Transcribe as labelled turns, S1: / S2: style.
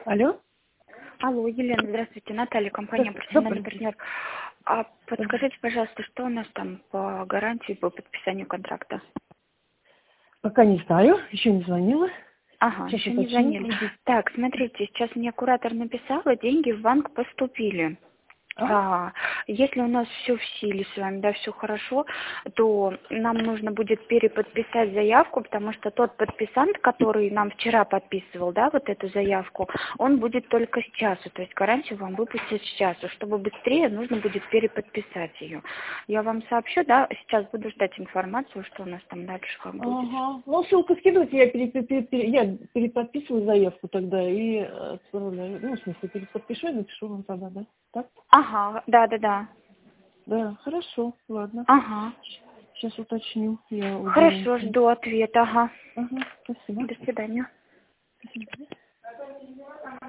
S1: Алло?
S2: Алло, Елена, здравствуйте. Наталья, компания «Профессиональный партнер». А подскажите, пожалуйста, что у нас там по гарантии, по подписанию контракта?
S1: Пока не знаю, еще не звонила.
S2: Ага,
S1: Сейчас
S2: еще не
S1: уточню.
S2: звонили. Так, смотрите, сейчас мне куратор написала, деньги в банк поступили. Если у нас все в силе с вами, да, все хорошо, то нам нужно будет переподписать заявку, потому что тот подписант, который нам вчера подписывал, да, вот эту заявку, он будет только с часу, то есть гарантию вам выпустят с часу. Чтобы быстрее, нужно будет переподписать ее. Я вам сообщу, да, сейчас буду ждать информацию, что у нас там дальше как будет.
S1: Ага. Ну, ссылку скидывайте, я переподписываю заявку тогда и отправляю. Ну, в смысле, переподпишу и напишу вам тогда, да? Так?
S2: Ага, да.
S1: Да, хорошо, ладно.
S2: Ага.
S1: Сейчас уточню. Я
S2: Хорошо,
S1: уделаю.
S2: жду ответа, ага.
S1: Ага, спасибо.
S2: До свидания.
S1: До свидания.